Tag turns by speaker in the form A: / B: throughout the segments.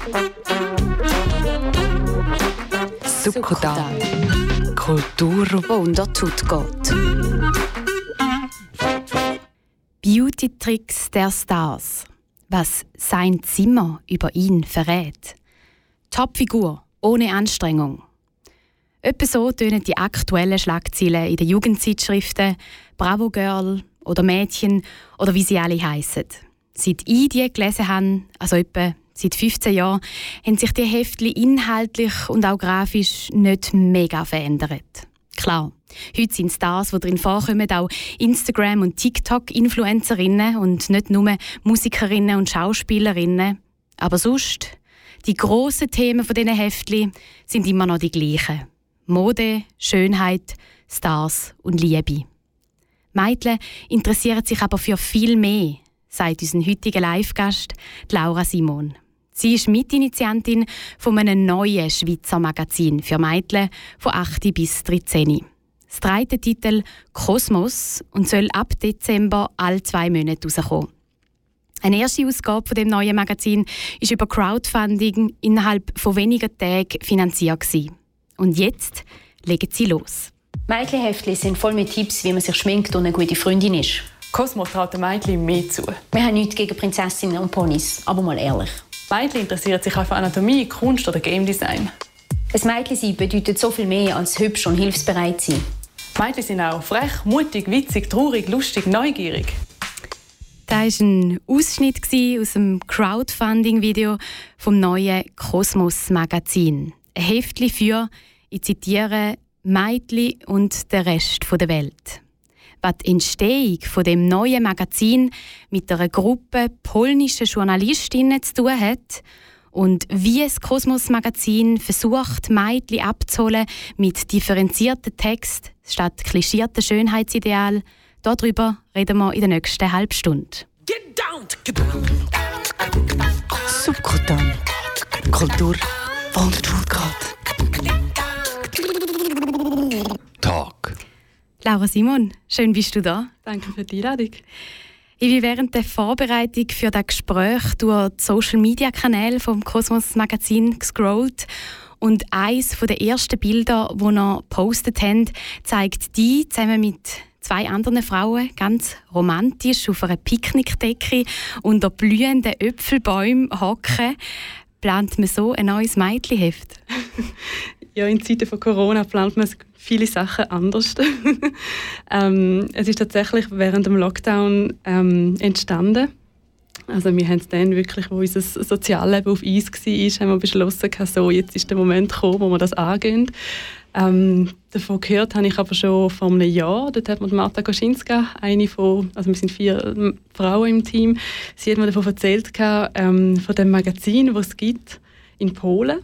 A: Succodan. Kultur,
B: wo unter Tut geht.
C: Beauty-Tricks der Stars. Was sein Zimmer über ihn verrät. Topfigur ohne Anstrengung. Etwa so tönen die aktuellen Schlagzeilen in den Jugendzeitschriften «Bravo Girl» oder «Mädchen» oder wie sie alle heissen. Seit ich die gelesen habe, also etwa seit 15 Jahren, haben sich die Heftchen inhaltlich und auch grafisch nicht mega verändert. Klar, heute sind Stars, die darin vorkommen, auch Instagram- und TikTok-Influencerinnen und nicht nur Musikerinnen und Schauspielerinnen. Aber sonst, die grossen Themen von diesen Heftchen sind immer noch die gleichen. Mode, Schönheit, Stars und Liebe. Mädchen interessieren sich aber für viel mehr, sagt unser heutiger Live-Gast Laura Simon. Sie ist Mitinitiantin von einem neuen Schweizer Magazin für Mädchen von 8 bis 13. Es trägt den Titel «Kosmos» und soll ab Dezember alle 2 Monate rauskommen. Eine erste Ausgabe von dem neuen Magazin war über Crowdfunding innerhalb von wenigen Tagen finanziert. Und jetzt legen sie los.
B: Mädchenheftchen sind voll mit Tipps, wie man sich schminkt und eine gute Freundin ist.
D: Kosmos traut den Mädchen mehr zu.
B: Wir haben nichts gegen Prinzessinnen und Ponys, aber mal ehrlich.
D: Mädchen interessieren sich auch für Anatomie, Kunst oder Game Design.
B: Ein Mädchen sein bedeutet so viel mehr als hübsch und hilfsbereit sein.
D: Mädchen sind auch frech, mutig, witzig, traurig, lustig, neugierig.
C: Das war ein Ausschnitt aus dem Crowdfunding-Video vom neuen Kosmos-Magazin. Ein Heftchen für, ich zitiere, «Mädchen und der Rest der Welt». Was die Entstehung von dem neuen Magazin mit einer Gruppe polnischer Journalistinnen zu tun hat und wie das Kosmos-Magazin versucht, Mädchen abzuholen mit differenzierten Texten statt klischierten Schönheitsideal, darüber reden wir in der nächsten halben Stunde.
A: Succodan. Kultur, wo unter Tut geht. Talk.
C: Laura Simon, schön bist du da.
D: Danke für die Einladung.
C: Ich bin während der Vorbereitung für das Gespräch durch die Social-Media-Kanäle vom Kosmos Magazin gescrollt und eines der ersten Bilder, die ihr gepostet habt, zeigt die zusammen mit 2 anderen Frauen ganz romantisch auf einer Picknickdecke unter blühenden Äpfelbäumen hocken. Plant man so ein neues Mädchenheft?
D: Ja, in Zeiten von Corona plant man viele Sachen anders. Es ist tatsächlich während dem Lockdown entstanden. Also wir haben es dann wirklich, wo unser Sozialleben auf Eis war, haben wir beschlossen, so, jetzt ist der Moment gekommen, wo wir das angehen. Davon gehört habe ich aber schon vor einem Jahr. Dort hat mir Marta Koschinska, also wir sind 4 Frauen im Team, sie hat mir davon erzählt, von dem Magazin, das es gibt in Polen.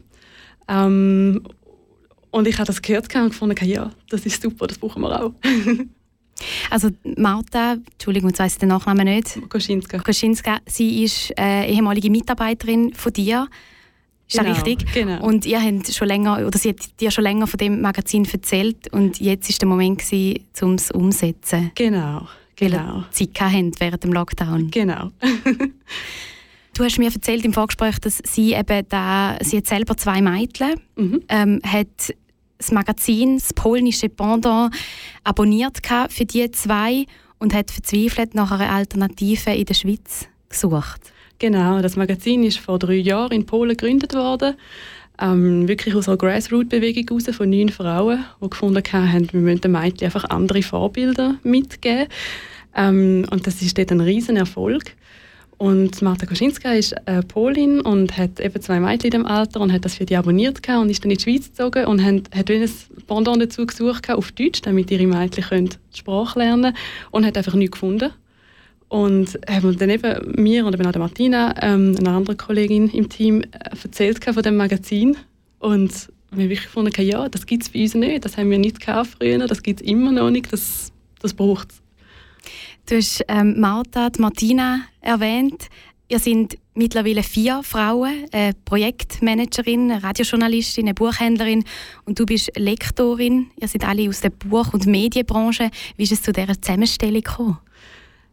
D: Und ich habe das gehört und gefunden, ja, das ist super, das brauchen wir auch.
C: Also Marta, Entschuldigung, jetzt weiss ich den Nachnamen nicht. Koschinska, sie ist ehemalige Mitarbeiterin von dir. Ist das richtig?
D: Genau.
C: Und ihr habt schon länger, oder sie hat dir schon länger von dem Magazin erzählt und jetzt war der Moment, um es umzusetzen.
D: Genau.
C: Weil ihr Zeit hatten während dem Lockdown.
D: Genau.
C: Du hast mir erzählt im Vorgespräch, dass sie eben sie hat selber 2 Mädchen, hat das Magazin, das polnische Pendant, abonniert für die 2 und hat verzweifelt nach einer Alternative in der Schweiz gesucht.
D: Genau, das Magazin ist vor 3 Jahren in Polen gegründet worden. Wirklich aus einer Grassroot-Bewegung heraus von 9 Frauen, die gefunden haben, wir müssen den Mädchen einfach andere Vorbilder mitgeben. Und das ist dort ein riesen Erfolg. Und Marta Koschinska ist Polin und hat eben 2 Mädchen in diesem Alter und hat das für die abonniert und ist dann in die Schweiz gezogen und hat ein Pendant dazu gesucht auf Deutsch, damit ihre Mädchen die Sprache lernen können und hat einfach nichts gefunden. Und haben dann eben mir und eben auch der Martina, eine andere Kollegin im Team, erzählt von dem Magazin. Und wir haben wirklich gefunden, ja, das gibt es bei uns nicht. Das haben wir nicht gekauft früher, das gibt es immer noch nicht. Das braucht es.
C: Du hast Marta, die Martina erwähnt. Ihr seid mittlerweile 4 Frauen, eine Projektmanagerin, eine Radiojournalistin, eine Buchhändlerin und du bist Lektorin. Ihr seid alle aus der Buch- und Medienbranche. Wie ist es zu dieser Zusammenstellung gekommen?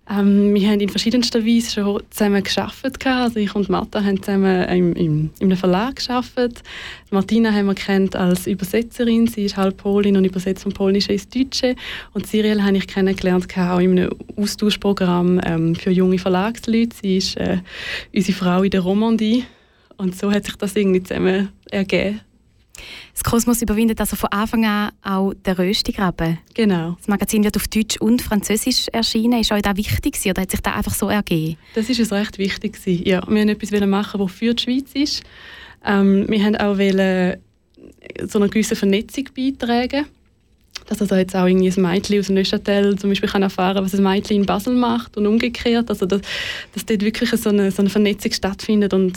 D: Wir haben in verschiedenster Weise schon zusammen gearbeitet. Also ich und Martha haben zusammen in einem Verlag gearbeitet. Martina haben wir kennt als Übersetzerin. Sie ist halb Polin und übersetzt vom Polnischen ins Deutsche. Und Cyrielle habe ich kennengelernt auch in einem Austauschprogramm für junge Verlagsleute. Sie ist unsere Frau in der Romandie. Und so hat sich das irgendwie zusammen ergeben.
C: Das Kosmos überwindet also von Anfang an auch den Röstigraben.
D: Genau.
C: Das Magazin wird auf Deutsch und Französisch erschienen. Ist euch das wichtig gewesen, oder hat sich das einfach so ergeben?
D: Das ist uns recht wichtig gewesen. Ja, wir wollten etwas machen, das für die Schweiz ist. Wir wollten auch so eine gewisse Vernetzung beitragen. Dass also jetzt auch irgendwie ein Mädchen aus Neuchâtel zum Beispiel kann erfahren, was ein Mädchen in Basel macht und umgekehrt. Also dass dort wirklich so eine Vernetzung stattfindet und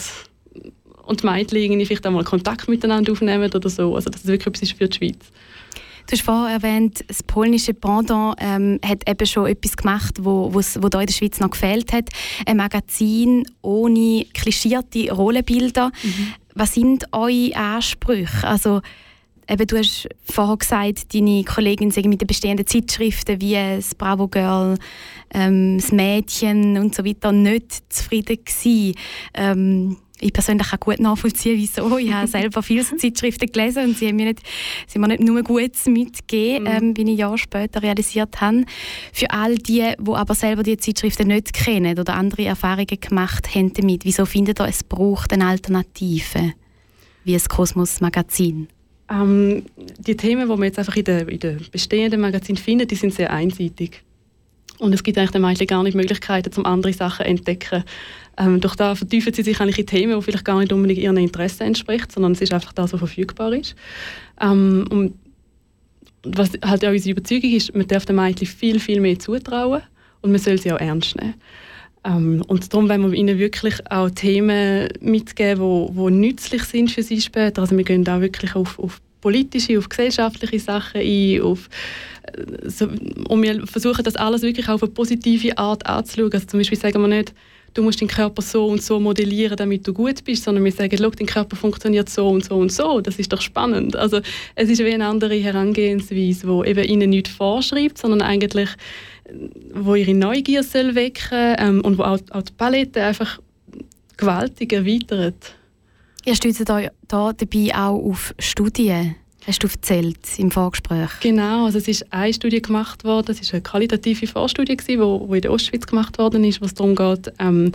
D: die Mädchen irgendwie vielleicht einmal Kontakt miteinander aufnehmen oder so. Also dass es wirklich etwas ist für die Schweiz.
C: Du hast vorher erwähnt, das polnische Pendant hat eben schon etwas gemacht, wo da in der Schweiz noch gefehlt hat. Ein Magazin ohne klischierte Rollenbilder. Was sind eure Ansprüche? Also, eben, du hast vorher gesagt, deine Kollegin sind mit den bestehenden Zeitschriften wie das Bravo Girl, das Mädchen und so weiter nicht zufrieden gewesen. Ich persönlich kann gut nachvollziehen, wieso. Ich habe selber viele Zeitschriften gelesen und sie haben mir nicht nur Gutes mitgegeben, wie ich Jahre später realisiert habe. Für all die aber selber die Zeitschriften nicht kennen oder andere Erfahrungen gemacht haben damit, wieso findet ihr, es braucht eine Alternative, wie das Kosmos-Magazin?
D: Die Themen, die man jetzt einfach in den bestehenden Magazinen findet, die sind sehr einseitig. Und es gibt eigentlich den Mädchen gar nicht Möglichkeiten, um andere Sachen zu entdecken. Durch das vertiefen sie sich eigentlich in Themen, die vielleicht gar nicht unbedingt ihren Interessen entspricht, sondern es ist einfach das, was verfügbar ist. Und was halt auch unsere Überzeugung ist, man darf den Mädchen viel, viel mehr zutrauen und man soll sie auch ernst nehmen. Und darum wollen wir ihnen wirklich auch Themen mitgeben, die nützlich sind für sie später. Also wir gehen auch wirklich auf politische, auf gesellschaftliche Sachen ein, und wir versuchen das alles wirklich auf eine positive Art anzuschauen. Also zum Beispiel sagen wir nicht, du musst deinen Körper so und so modellieren, damit du gut bist, sondern wir sagen, schau, dein Körper funktioniert so und so und so, das ist doch spannend. Also es ist wie eine andere Herangehensweise, die eben ihnen nichts vorschreibt, sondern eigentlich, wo ihre Neugier soll wecken und wo auch die Palette einfach gewaltig erweitert.
C: Ihr stützt euch da dabei auch auf Studien, hast du erzählt im Vorgespräch.
D: Genau, also es ist eine Studie gemacht worden, es war eine qualitative Vorstudie, die in der Ostschweiz gemacht worden ist, wo es darum geht,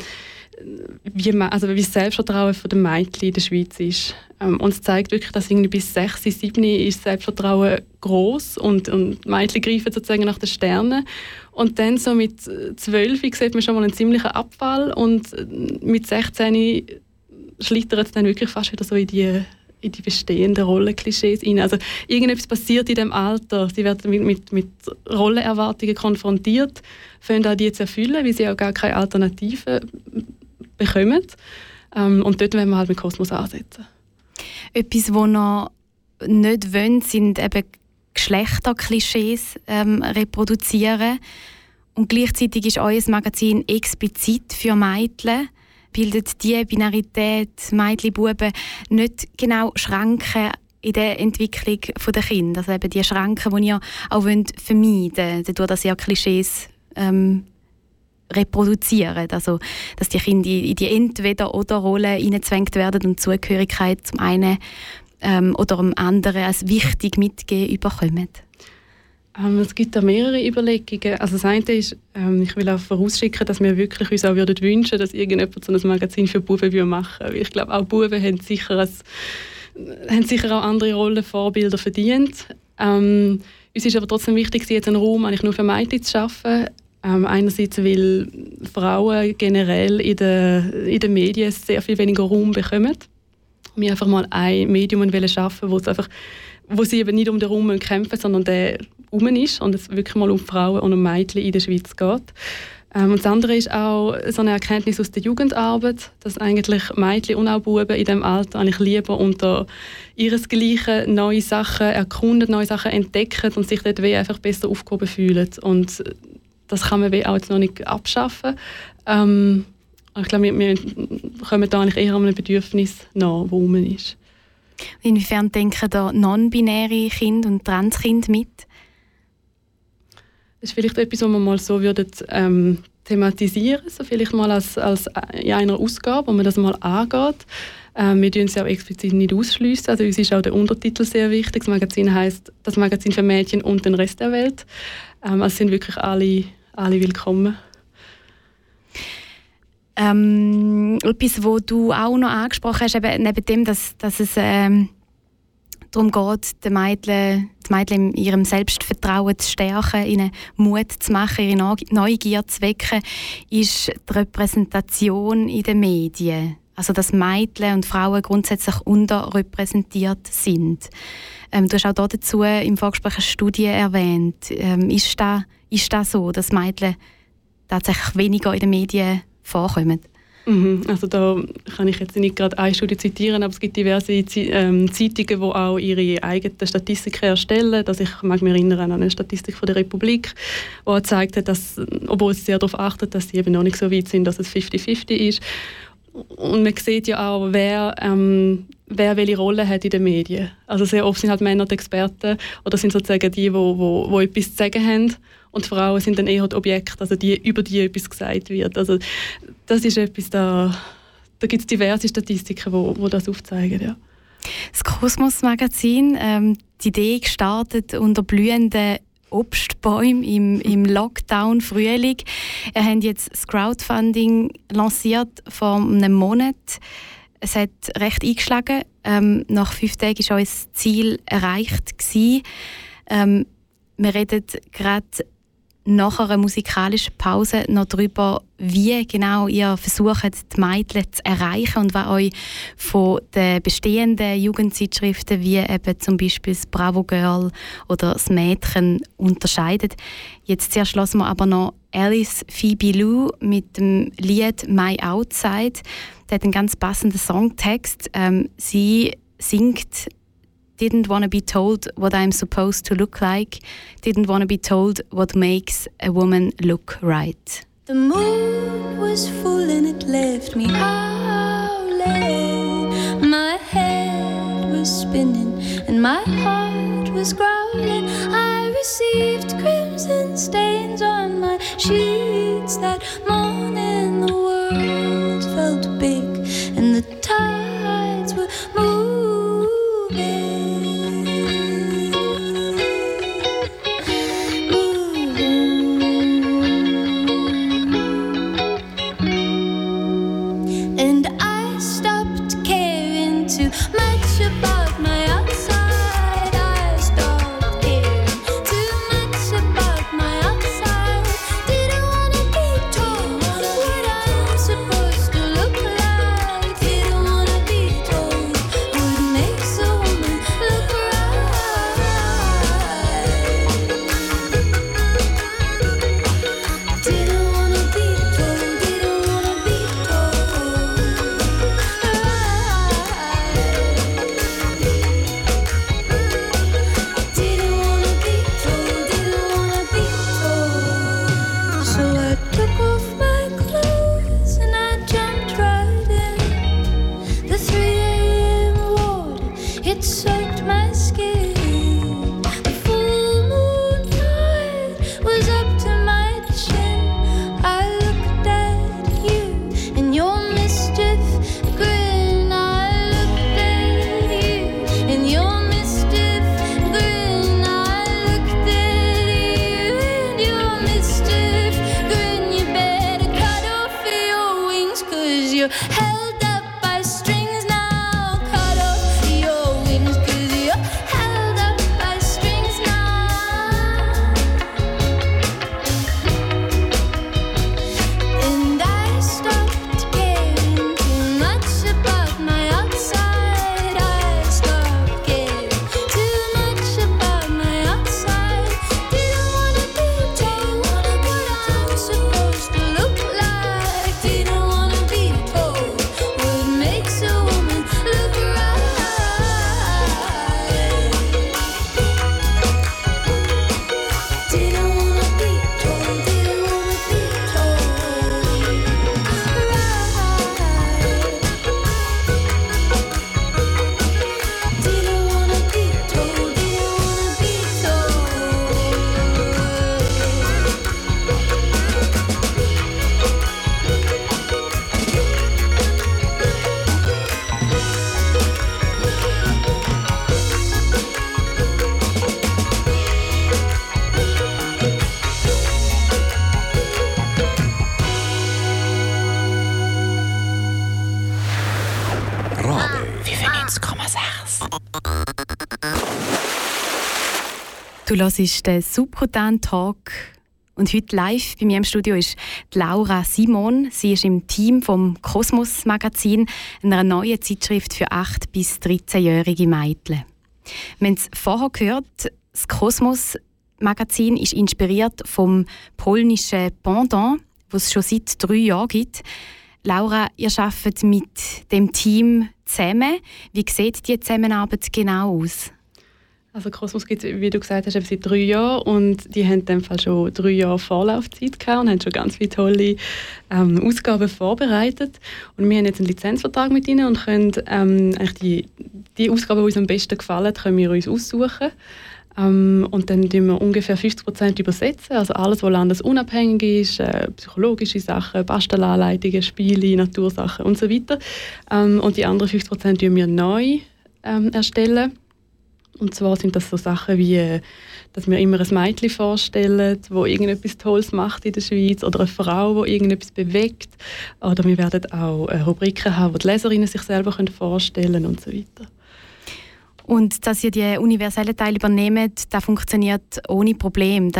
D: wie das Selbstvertrauen der Mädchen in der Schweiz ist. Und es zeigt wirklich, dass irgendwie bis 6, 7 ist das Selbstvertrauen gross und Mädchen greifen sozusagen nach den Sternen. Und dann so mit 12 sieht man schon mal einen ziemlichen Abfall und mit 16 schlittert es dann wirklich fast wieder so in die bestehenden Rollenklischees rein. Also irgendetwas passiert in diesem Alter. Sie werden mit Rollenerwartungen konfrontiert, fangen auch die zu erfüllen, weil sie auch gar keine Alternative bekommen. Und dort wollen wir halt mit Kosmos ansetzen.
C: Etwas, was noch nicht wollen, sind eben Geschlechterklischees reproduzieren. Und gleichzeitig ist euer Magazin explizit für Mädchen. Bildet die Binarität Mädchen-Buben nicht genau Schranken in der Entwicklung der Kinder? Also eben die Schranken, die ihr auch vermeiden wollt, dadurch, dass ihr Klischees reproduzieren. Also, dass die Kinder in die Entweder-oder-Rolle hineingezwängt werden und Zugehörigkeit zum einen oder dem anderen als wichtig mitgeben bekommen.
D: Es gibt da mehrere Überlegungen. Also das eine ist, ich will auch vorausschicken, dass wir wirklich uns auch wünschen würden, dass irgendjemand so ein Magazin für Buben machen würde. Ich glaube, auch Buben haben sicher auch andere Rollenvorbilder verdient. Uns ist aber trotzdem wichtig, jetzt einen Raum eigentlich nur für Mädchen zu schaffen. Einerseits, weil Frauen generell in den Medien sehr viel weniger Raum bekommen. Wir einfach mal ein Medium schaffen, wo sie eben nicht um den Raum kämpfen, sondern der rum ist und es wirklich mal um Frauen und um Mädchen in der Schweiz geht. Und das andere ist auch so eine Erkenntnis aus der Jugendarbeit, dass eigentlich Mädchen und auch Buben in diesem Alter eigentlich lieber unter ihresgleichen neue Sachen erkunden, neue Sachen entdecken und sich dort einfach besser aufgehoben fühlen. Und das kann man auch jetzt noch nicht abschaffen. Ich glaube, wir kommen da eigentlich eher an einem Bedürfnis nach, das rum ist.
C: Inwiefern denken da non-binäre Kinder und Transkinder mit?
D: Das ist vielleicht etwas, was wir mal so würden thematisieren, so vielleicht mal als in einer Ausgabe, wo man das mal angeht. Wir tun es ja auch explizit nicht ausschliessen. Also uns ist auch der Untertitel sehr wichtig. Das Magazin heisst «Das Magazin für Mädchen und den Rest der Welt». Also sind wirklich alle willkommen.
C: Etwas, was du auch noch angesprochen hast, eben neben dem, dass es darum geht, die Mädchen in ihrem Selbstvertrauen zu stärken, ihnen Mut zu machen, ihre Neugier zu wecken, ist die Repräsentation in den Medien. Also, dass Mädchen und Frauen grundsätzlich unterrepräsentiert sind. Du hast auch dazu im Vorgespräch eine Studie erwähnt. Ist das so, dass Mädchen tatsächlich weniger in den Medien vorkommen?
D: Also da kann ich jetzt nicht gerade eine Studie zitieren, aber es gibt diverse Zeitungen, die auch ihre eigenen Statistiken erstellen. Also ich mag mich erinnern an eine Statistik von der Republik, die gezeigt hat, dass, obwohl sie sehr darauf achtet, dass sie eben noch nicht so weit sind, dass es 50-50 ist. Und man sieht ja auch, wer welche Rolle hat in den Medien. Also sehr oft sind halt Männer die Experten oder sind sozusagen die etwas zu sagen haben. Und die Frauen sind dann eher die Objekte, also über die etwas gesagt wird. Also das ist etwas, da gibt es diverse Statistiken, die das aufzeigen. Ja.
C: Das Kosmos-Magazin, die Idee gestartet unter blühenden Obstbäumen im Lockdown-Frühling. Wir haben jetzt das Crowdfunding lanciert vor einem Monat. Es hat recht eingeschlagen. Nach 5 Tagen war unser Ziel erreicht. Wir reden gerade nach einer musikalischen Pause noch darüber, wie genau ihr versucht, die Mädchen zu erreichen und was euch von den bestehenden Jugendzeitschriften wie eben zum Beispiel das Bravo Girl oder das Mädchen unterscheidet. Jetzt zuerst hören wir aber noch Alice Phoebe Lou mit dem Lied «My Outside». Der hat einen ganz passenden Songtext. Sie singt «Didn't wanna be told what I'm supposed to look like. Didn't wanna be told what makes a woman look right.»
E: The moon was full and it left me howling. My head was spinning and my heart was growling. I received crimson stains on my sheets that morning. The world felt big and the tides were moving. Held up by strings now, cut off your wings.
C: Du hörst den Subkutan Talk und heute live bei mir im Studio ist Laura Simon. Sie ist im Team vom Kosmos Magazin, einer neuen Zeitschrift für 8- bis 13-jährige Mädchen. Wir haben es vorher gehört, das Kosmos Magazin ist inspiriert vom polnischen Pendant, das es schon seit 3 Jahren gibt. Laura, ihr arbeitet mit dem Team zusammen. Wie sieht die Zusammenarbeit genau aus?
D: Also Kosmos gibt es, wie du gesagt hast, seit 3 Jahren und die haben in dem Fall schon 3 Jahre Vorlaufzeit gehabt und haben schon ganz viele tolle Ausgaben vorbereitet. Und wir haben jetzt einen Lizenzvertrag mit ihnen und können eigentlich die Ausgaben, die uns am besten gefallen, können wir uns aussuchen. Und dann tun wir ungefähr 50% übersetzen, also alles, was landesunabhängig ist, psychologische Sachen, Bastelanleitungen, Spiele, Natursachen und so weiter. Und die anderen 50% tun wir neu erstellen. Und zwar sind das so Sachen wie, dass wir immer ein Mädchen vorstellen, das irgendetwas Tolles macht in der Schweiz, oder eine Frau, die irgendetwas bewegt. Oder wir werden auch Rubriken haben, wo die Leserinnen sich selber vorstellen können und so weiter.
C: Und dass ihr die universellen Teile übernehmt, das funktioniert ohne Problem.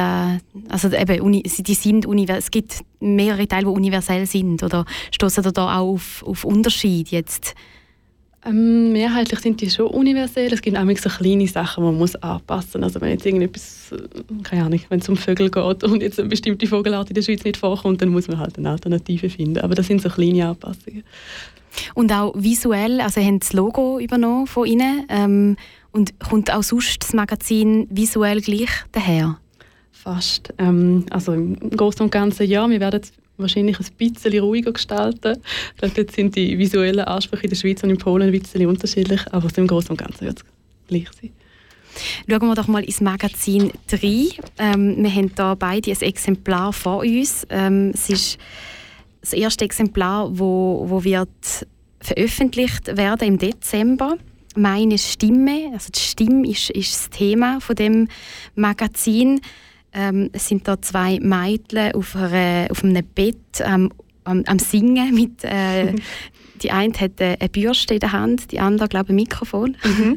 C: Es gibt mehrere Teile, die universell sind. Oder stoßen ihr da auch auf Unterschiede jetzt?
D: Mehrheitlich sind die schon universell. Es gibt auch so kleine Sachen, die man muss anpassen muss. Also wenn jetzt irgendetwas, keine Ahnung, wenn es um Vögel geht und jetzt eine bestimmte Vogelart in der Schweiz nicht vorkommt, dann muss man halt eine Alternative finden. Aber das sind so kleine Anpassungen.
C: Und auch visuell, also haben das Logo übernommen von Ihnen und kommt auch sonst das Magazin visuell gleich daher?
D: Fast. Also im Großen und Ganzen ja. Wir werden wahrscheinlich ein bisschen ruhiger gestalten. Ich glaube, dort sind die visuellen Ansprüche in der Schweiz und in Polen ein bisschen unterschiedlich, aber im Großen und Ganzen wird es gleich sein.
C: Schauen wir doch mal ins Magazin 3. Wir haben hier beide ein Exemplar vor uns. Es ist das erste Exemplar, wo wird veröffentlicht werden im Dezember. Meine Stimme, also die Stimme ist das Thema von dem Magazin. Es sind da 2 Mädchen auf einem Bett am Singen. Die eine hat eine Bürste in der Hand, die andere, glaube ich, ein Mikrofon.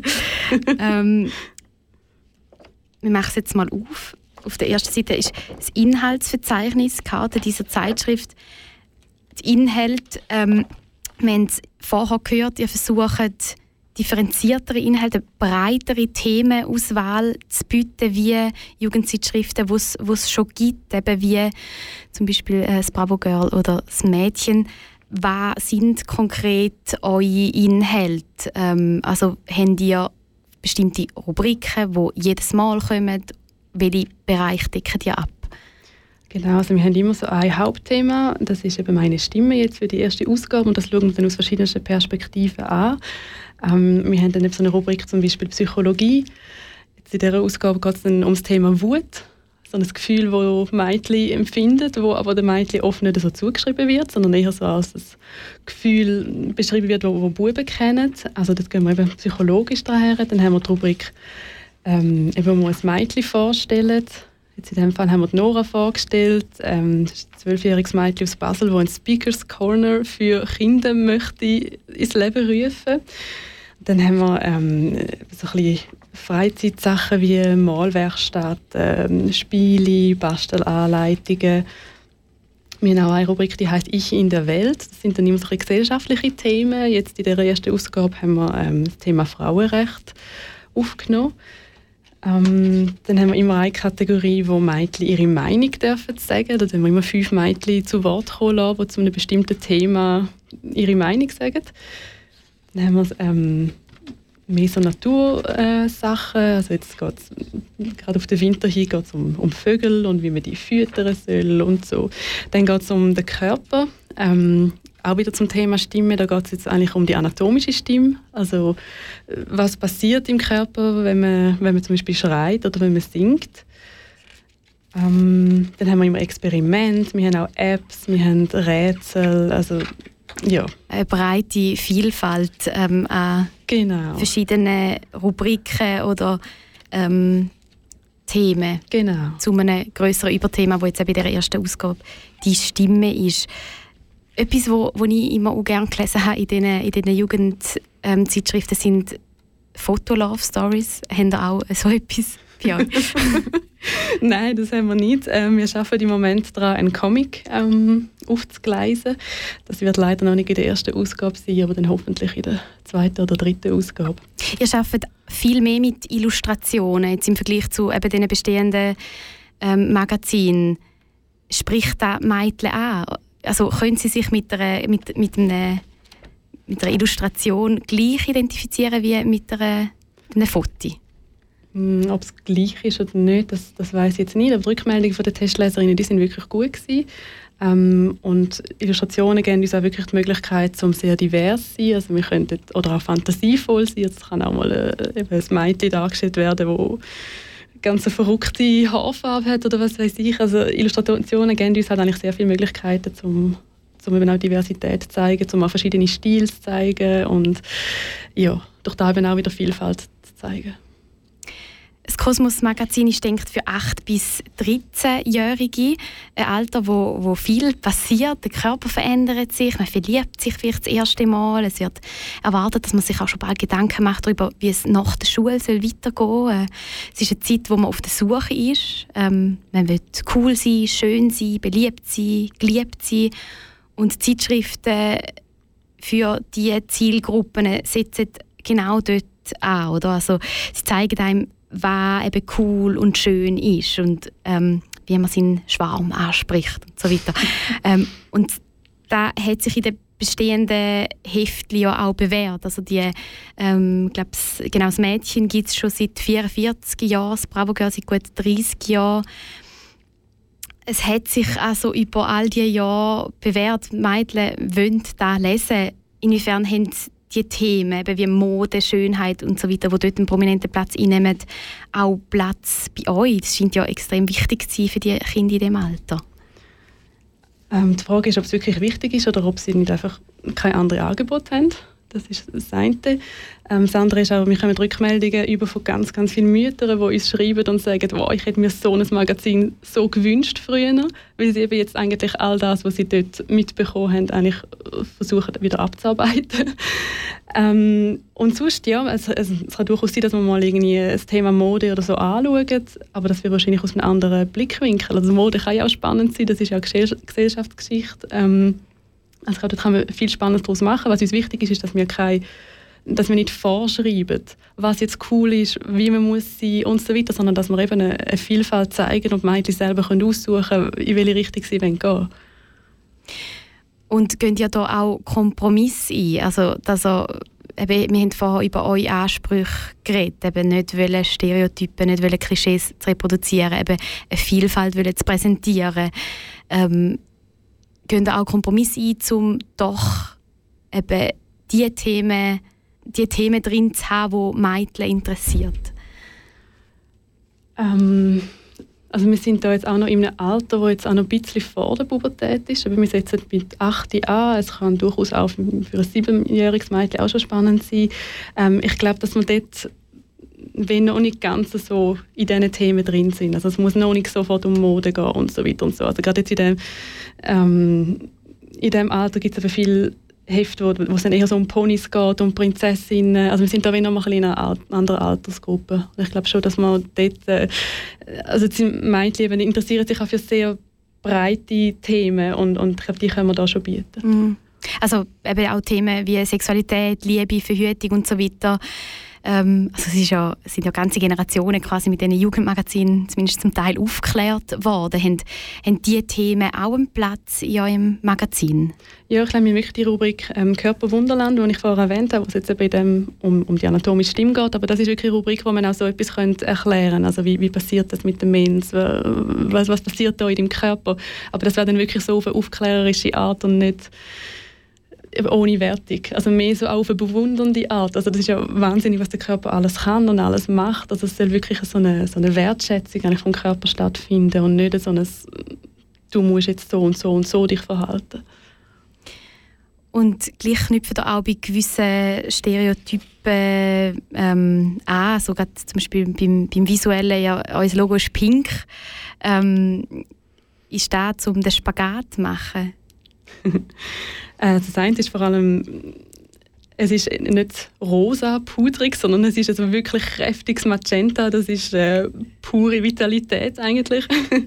C: Wir machen es jetzt mal auf. Auf der ersten Seite ist das Inhaltsverzeichnis, Karte dieser Zeitschrift. Die Inhalte, wir haben es vorher gehört, ihr versucht, differenziertere Inhalte, breitere Themenauswahl zu bieten, wie Jugendzeitschriften, die es schon gibt, eben wie zum Beispiel das Bravo Girl oder das Mädchen. Was sind konkret eure Inhalte? Also habt ihr bestimmte Rubriken, die jedes Mal kommen? Welche Bereiche decken ihr ab?
D: Genau, also wir haben immer so ein Hauptthema, das ist eben meine Stimme jetzt für die erste Ausgabe und das schauen wir dann aus verschiedensten Perspektiven an. Wir haben dann eben so eine Rubrik, zum Beispiel Psychologie. Jetzt in dieser Ausgabe geht es dann um das Thema Wut, so ein Gefühl, das Mädchen empfindet, wo aber den Mädchen oft nicht so zugeschrieben wird, sondern eher so als ein Gefühl beschrieben wird, das Buben kennen. Also dort gehen wir eben psychologisch daher. Dann haben wir die Rubrik, eben, wo wir ein Mädchen vorstellen. Jetzt in diesem Fall haben wir die Nora vorgestellt. Das ist ein 12-jähriges Mädchen aus Basel, das ein Speakers Corner für Kinder möchte ins Leben rufen. Dann haben wir so ein bisschen Freizeitsachen wie Malwerkstatt, Spiele, Bastelanleitungen. Wir haben auch eine Rubrik, die heisst «Ich in der Welt». Das sind dann immer so gesellschaftliche Themen. Jetzt in der ersten Ausgabe haben wir das Thema Frauenrecht aufgenommen. Dann haben wir immer eine Kategorie, wo Mädchen ihre Meinung dürfen sagen. Da können wir immer 5 Mädchen zu Wort kommen lassen, die zu einem bestimmten Thema ihre Meinung sagen. Dann haben wir mehr so Natursachen. Also jetzt geht's, gerade auf den Winter hin geht es um Vögel und wie man die füttern soll und so. Dann geht es um den Körper. Auch wieder zum Thema Stimme, da geht es jetzt eigentlich um die anatomische Stimme. Also was passiert im Körper, wenn man zum Beispiel schreit oder wenn man singt. Dann haben wir immer Experimente, wir haben auch Apps, wir haben Rätsel, also ja.
C: Eine breite Vielfalt an verschiedenen Rubriken oder Themen.
D: Genau.
C: Zu einem grösseren Überthema, das jetzt bei der ersten Ausgabe die Stimme ist. Etwas, wo ich immer auch gerne gelesen habe in diesen Jugendzeitschriften, sind Foto-Love-Stories. Haben ihr auch so etwas bei euch?
D: Nein, das haben wir nicht. Wir arbeiten im Moment daran, einen Comic aufzugleisen. Das wird leider noch nicht in der ersten Ausgabe sein, aber dann hoffentlich in der zweiten oder dritten Ausgabe.
C: Ihr arbeitet viel mehr mit Illustrationen jetzt im Vergleich zu eben den bestehenden Magazinen. Spricht das Mädchen an? Also können Sie sich mit einer Illustration gleich identifizieren wie mit einem Foto?
D: Ob es gleich ist oder nicht, das weiss ich jetzt nicht. Aber die Rückmeldungen der Testleserinnen, die sind wirklich gut gewesen. Und Illustrationen geben uns auch wirklich die Möglichkeit, um sehr divers zu sein. Also wir könnten, oder auch fantasievoll sein. Es kann auch mal ein Mädchen dargestellt werden, das ganz eine verrückte Haarfarbe hat oder was weiß ich. Also Illustrationen geben uns halt eigentlich sehr viele Möglichkeiten, um eben auch Diversität zu zeigen, um auch verschiedene Stile zu zeigen und ja, durch da eben auch wieder Vielfalt zu zeigen.
C: Das Kosmos-Magazin ist denkt für 8- bis 13-Jährige. Ein Alter, wo viel passiert. Der Körper verändert sich, man verliebt sich vielleicht das erste Mal. Es wird erwartet, dass man sich auch schon bald Gedanken macht darüber, wie es nach der Schule weitergehen soll. Es ist eine Zeit, wo man auf der Suche ist. Man will cool sein, schön sein, beliebt sein, geliebt sein. Und Zeitschriften für diese Zielgruppen setzen genau dort an. Oder? Also, sie zeigen einem, was eben cool und schön ist und wie man seinen Schwarm anspricht und so weiter. Und da hat sich in den bestehenden Heftchen ja auch bewährt. Also genau, das Mädchen gibt es schon seit 44 Jahren, das Bravo Girl seit gut 30 Jahren. Es hat sich also über all diese Jahre bewährt. Die Mädchen wollen das lesen. Inwiefern haben die Themen eben wie Mode, Schönheit und so weiter, die dort einen prominenten Platz einnehmen, auch Platz bei euch? Das scheint ja extrem wichtig zu sein für die Kinder in diesem Alter.
D: Die Frage ist, ob es wirklich wichtig ist oder ob sie nicht einfach kein anderes Angebot haben. Das ist das eine. Das andere ist auch, wir bekommen Rückmeldungen über von ganz, ganz vielen Müttern, die uns schreiben und sagen, wow, ich hätte mir so ein Magazin so gewünscht früher, weil sie eben jetzt eigentlich all das, was sie dort mitbekommen haben, eigentlich versuchen wieder abzuarbeiten. Und sonst, ja, es kann durchaus sein, dass man mal irgendwie das Thema Mode oder so anschaut, aber das wird wahrscheinlich aus einem anderen Blickwinkel. Also Mode kann ja auch spannend sein, das ist ja eine Gesellschaftsgeschichte. Also ich glaube, da kann man viel Spannendes daraus machen. Was uns wichtig ist, dass wir nicht vorschreiben, was jetzt cool ist, wie man muss sein und so weiter, sondern dass wir eben eine Vielfalt zeigen und die Mädchen selber aussuchen können, in welche Richtung sie gehen wollen.
C: Und gehen ja da auch Kompromisse ein? Also, wir haben vorher über eure Ansprüche geredet, eben nicht Stereotypen, nicht Klischees zu reproduzieren, eben eine Vielfalt zu präsentieren. Gehen da auch Kompromisse ein, um doch eben die Themen drin zu haben, die Mädchen interessiert?
D: Also wir sind da jetzt auch noch in einem Alter, das jetzt auch noch ein bisschen vor der Pubertät ist. Aber wir setzen mit 8 an. Es kann durchaus auch für ein 7-jähriges Mädchen auch schon spannend sein. Ich glaube, dass wir dort noch nicht ganz so in diesen Themen drin sind. Also es muss noch nicht sofort um Mode gehen und so weiter und so. Also gerade jetzt in dem Alter gibt es viel Hefte, wo es dann eher so um Ponys geht, um Prinzessinnen. Also wir sind da noch mal in einer anderen Altersgruppe. Ich glaube schon, dass man dort, also die Mädchen interessieren sich auch für sehr breite Themen und ich glaube, die können wir da schon bieten.
C: Also eben auch Themen wie Sexualität, Liebe, Verhütung und so weiter. Also es sind ja ganze Generationen quasi mit diesen Jugendmagazinen zumindest zum Teil aufgeklärt worden. Haben diese Themen auch einen Platz in eurem Magazin?
D: Ja, ich glaube, wir haben wirklich die Rubrik Körperwunderland, die ich vorher erwähnt habe, wo es jetzt eben um die anatomische Stimme geht. Aber das ist wirklich eine Rubrik, wo man auch so etwas erklären könnte. Also wie passiert das mit dem Mens? Was passiert da in deinem Körper? Aber das wäre dann wirklich so auf eine aufklärerische Art und nicht ohne Wertung. Also mehr so auf eine bewundernde Art. Also das ist ja wahnsinnig, was der Körper alles kann und alles macht. Also es soll wirklich so eine Wertschätzung eigentlich vom Körper stattfinden und nicht so ein «Du musst jetzt so und so und so dich verhalten».
C: Und gleich knüpfen da auch bei gewissen Stereotypen an. So gerade zum Beispiel beim Visuellen, ja, unser Logo ist pink. Ist das, um den Spagat zu machen?
D: Das eine ist vor allem Es ist nicht rosa, pudrig, sondern es ist also wirklich kräftiges Magenta. Das ist pure Vitalität eigentlich.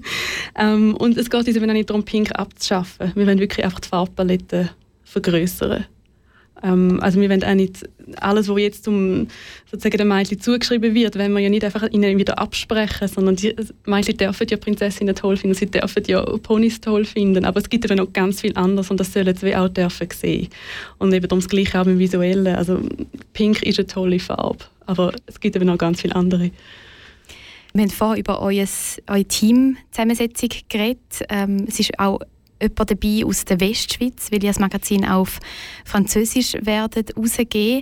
D: Und es geht uns eben auch nicht darum, Pink abzuschaffen. Wir wollen wirklich einfach die Farbpalette vergrößern. Also wir wollen auch nicht alles, was jetzt sozusagen den Mädchen zugeschrieben wird, wollen wir ja nicht einfach ihnen wieder absprechen, sondern die Mädchen dürfen ja Prinzessinnen toll finden, sie dürfen ja Ponys toll finden, aber es gibt eben noch ganz viel anderes und das sollen sie auch dürfen sehen. Und eben das Gleiche auch im Visuellen. Also Pink ist eine tolle Farbe, aber es gibt eben noch ganz viele andere.
C: Wir haben vorhin über eure Teamzusammensetzung geredet. Es ist auch jemand dabei aus der Westschweiz, weil ihr das Magazin auf Französisch rausgeben.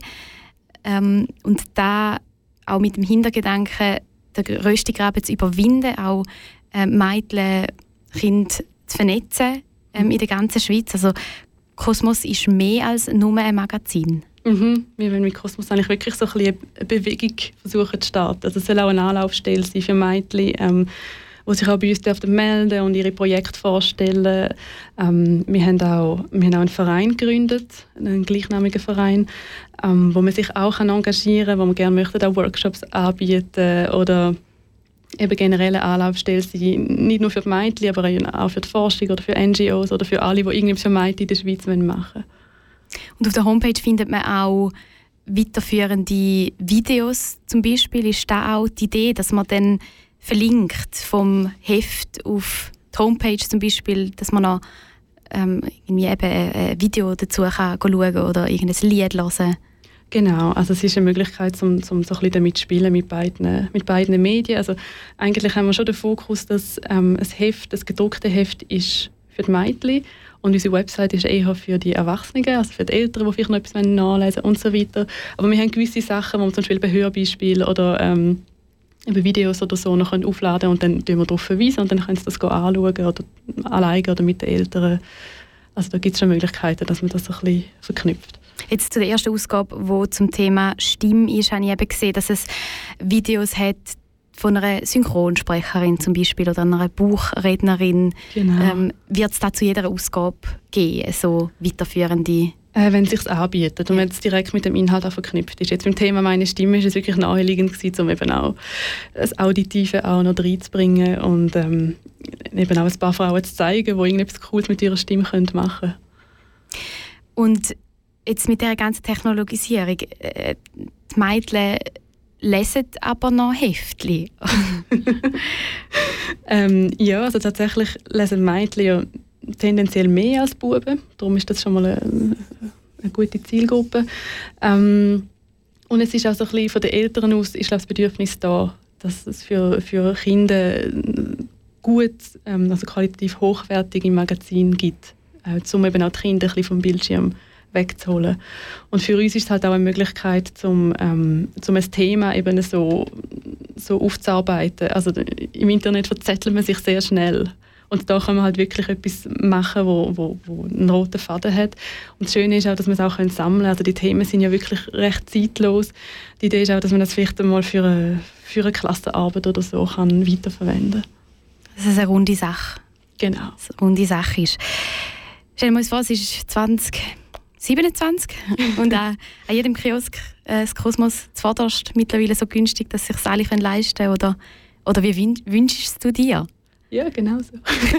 C: Und da auch mit dem Hintergedanken, den Röstigraben zu überwinden, auch Mädchen, Kinder zu vernetzen in der ganzen Schweiz. Also Kosmos ist mehr als nur ein Magazin.
D: Mhm. Wir wollen mit Kosmos eigentlich wirklich so ein bisschen eine Bewegung versuchen zu starten. Also es soll auch eine Anlaufstelle sein für Mädchen, die sich auch bei uns melden und ihre Projekte vorstellen. Wir haben auch einen Verein gegründet, einen gleichnamigen Verein, wo man sich auch engagieren kann, wo man gerne möchte, auch Workshops anbieten oder eben generell eine Anlaufstelle sein, nicht nur für die Mädchen, aber auch für die Forschung oder für NGOs oder für alle, die irgendwas für Mädchen in der Schweiz machen wollen.
C: Und auf der Homepage findet man auch weiterführende Videos zum Beispiel. Ist da auch die Idee, dass man dann verlinkt vom Heft auf die Homepage zum Beispiel, dass man noch irgendwie eben ein Video dazu kann schauen oder irgendein Lied hören?
D: Genau, also es ist eine Möglichkeit, um so ein bisschen damit zu spielen mit beiden Medien. Also eigentlich haben wir schon den Fokus, dass das gedruckte Heft ist für die Mädchen und unsere Website ist eher für die Erwachsenen, also für die Eltern, die vielleicht noch etwas nachlesen und so weiter. Aber wir haben gewisse Sachen, wo wir zum Beispiel bei Hörbeispielen oder über Videos oder so noch aufladen und dann verweisen wir darauf verweisen und dann können sie das anschauen oder alleine oder mit den Eltern. Also da gibt es schon Möglichkeiten, dass man das so ein bisschen verknüpft.
C: Jetzt zu der ersten Ausgabe, die zum Thema Stimme ist, habe ich eben gesehen, dass es Videos hat von einer Synchronsprecherin zum Beispiel oder einer Buchrednerin.
D: Genau.
C: Wird es da zu jeder Ausgabe geben, so weiterführende?
D: Wenn es sich anbietet und wenn es direkt mit dem Inhalt auch verknüpft ist. Jetzt beim Thema «Meine Stimme» ist es wirklich naheliegend gewesen, um eben auch das Auditive auch noch reinzubringen und eben auch ein paar Frauen zu zeigen, die irgendetwas Cooles mit ihrer Stimme machen können. Und
C: jetzt mit dieser ganzen Technologisierung, die Mädchen lesen aber noch Heftchen.
D: Ja, also tatsächlich lesen Mädchen ja tendenziell mehr als Buben. Darum ist das schon mal eine gute Zielgruppe. Und es ist auch so ein bisschen von den Eltern aus ist, glaube ich, das Bedürfnis da, dass es für Kinder gut, also qualitativ hochwertige Magazine gibt, um eben auch die Kinder ein bisschen vom Bildschirm wegzuholen. Und für uns ist es halt auch eine Möglichkeit, um ein Thema eben so aufzuarbeiten. Also im Internet verzettelt man sich sehr schnell. Und da kann man halt wirklich etwas machen, wo einen roten Faden hat. Und das Schöne ist auch, dass man es auch sammeln kann. Also die Themen sind ja wirklich recht zeitlos. Die Idee ist auch, dass man das vielleicht einmal für eine Klassenarbeit oder so kann weiterverwenden kann.
C: Dass es eine runde Sache.
D: Genau.
C: Eine runde Sache ist. Stellen wir uns vor, es ist 2027 und an jedem Kiosk das Kosmos zuvorderst mittlerweile so günstig, dass sich alle leisten können. Oder wie wünschst du dir?
D: Ja, genau so.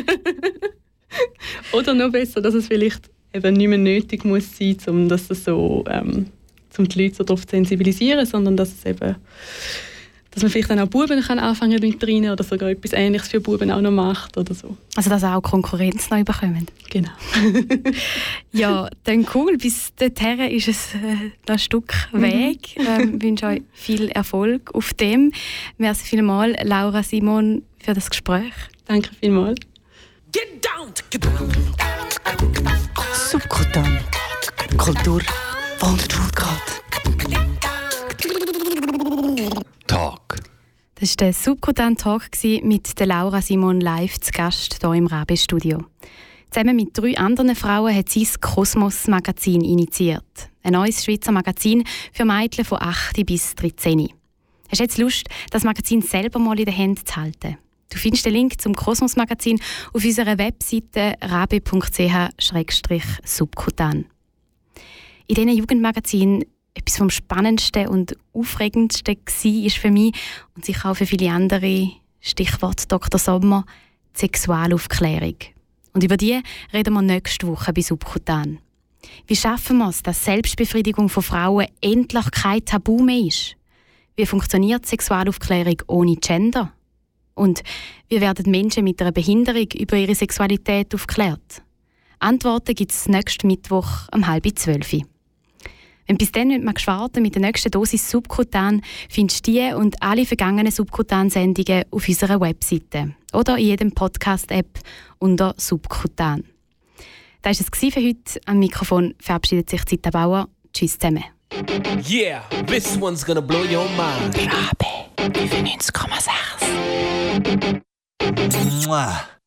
D: Oder noch besser, dass es vielleicht eben nicht mehr nötig muss sein, um das so, um die Leute so darauf zu sensibilisieren, sondern dass es eben, dass man vielleicht dann auch Buben kann anfangen mit rein oder sogar etwas Ähnliches für Buben auch noch macht oder so.
C: Also dass auch Konkurrenz noch bekommen.
D: Genau.
C: Ja, dann cool. Bis dorthin ist es ein Stück Weg. Ich wünsche euch viel Erfolg auf dem. Merci vielmals, Laura Simon, für das Gespräch.
D: Danke vielmals.
A: Subkutan. Kultur von der Schulgrad. Talk.
C: Das war der Subkutan-Talk mit der Laura Simon live zu Gast hier im Rabe-Studio. Zusammen mit 3 anderen Frauen hat sie das Kosmos-Magazin initiiert. Ein neues Schweizer Magazin für Mädchen von 8 bis 13. Hast du jetzt Lust, das Magazin selber mal in den Händen zu halten? Du findest den Link zum Kosmos-Magazin auf unserer Webseite rabe.ch/subkutan. In diesen Jugendmagazinen etwas vom Spannendsten und Aufregendsten war für mich und sicher auch für viele andere, Stichwort Dr. Sommer, die Sexualaufklärung. Und über die reden wir nächste Woche bei Subkutan. Wie schaffen wir es, dass Selbstbefriedigung von Frauen endlich kein Tabu mehr ist? Wie funktioniert Sexualaufklärung ohne Gender? Und wie werden Menschen mit einer Behinderung über ihre Sexualität aufgeklärt? Antworten gibt es nächsten Mittwoch um 11:30. Wenn bis dann nicht magst warten mit der nächsten Dosis Subkutan, findest du die und alle vergangenen Subkutan-Sendungen auf unserer Webseite oder in jedem Podcast-App unter Subkutan. Das war es für heute. Am Mikrofon verabschiedet sich Zita Bauer. Tschüss zusammen.
F: Yeah, this one's gonna blow your mind.
A: Rabe 95,6.